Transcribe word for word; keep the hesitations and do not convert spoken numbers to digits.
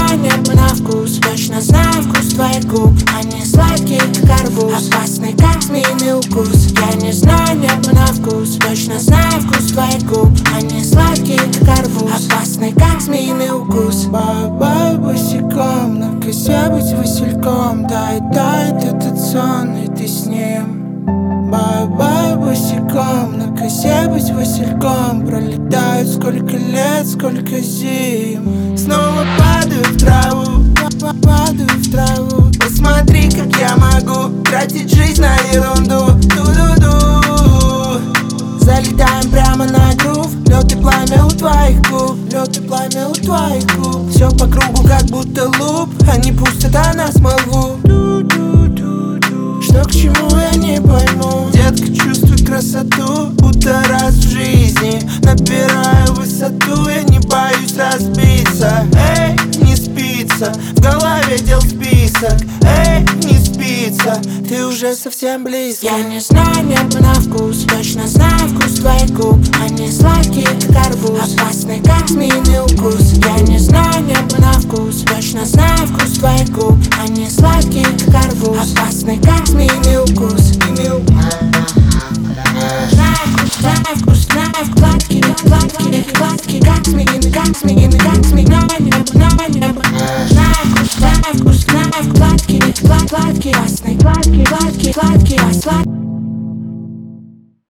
знаю небо на вкус, точно знаю вкус твоих губ. Они сладкие, как арбуз, опасный, как змеиный укус. Я не знаю небо на вкус, точно знаю вкус твоих губ. Они сладкие, как арбуз, опасный, как змеиный укус. Бай-бай, босиком, на косе быть васильком. Дай, дай этот сон, и ты с ним. Бай-бай, босиком, на косе быть васильком. Пролетают сколько лет, сколько зим. Снова падаю в траву, падаю в траву. Посмотри, как я могу тратить жизнь на ерунду. Ду-ду-ду. Залетаем прямо на грув. Лёд и пламя у твоих губ, лёд и пламя у твоих губ. Всё по кругу, как будто луп, а не пустота на смолву. Что к чему, я не пойму. Детка, чувствуй красоту, будто раз в жизни. Набираю высоту, я не боюсь разбиться. Эй, не спится, в голове дел список. Эй, не спится, ты уже совсем близко. Я не знаю небо на вкус, точно знаю вкус твоих губ. Они сладкие, как арбуз, опасный, как змеиный укус. Я не знаю небо на вкус, точно знаю вкус твоих губ. Они сладкие, как арбуз, опасный, как змеиный укус. Знаю вкус, знаю вкус, знаю гладкий, гладкий, гладкий, как змеиный, как змеиный, как змеиный. На небо, на небо. Знаю вкус, знаю вкус, знаю гладкий, гладкий, гладкий, опасный, гладкий, гладкий, гладкий, а сладкий.